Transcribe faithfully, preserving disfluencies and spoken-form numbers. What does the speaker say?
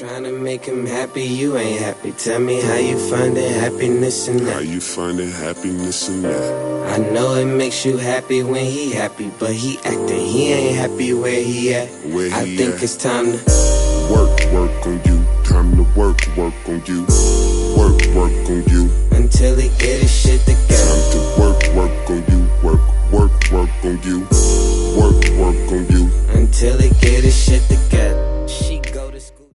Trying to make him happy, you ain't happy. Tell me how you finding happiness in that. How you finding happiness in that? I know it makes you happy when he happy, but he acting, he ain't happy where he at. Where he I think at? it's time to work, work on you. Time to work, work on you. Work, work on you. Until he get his shit together. Time to work, work on you. Work, work, work on you.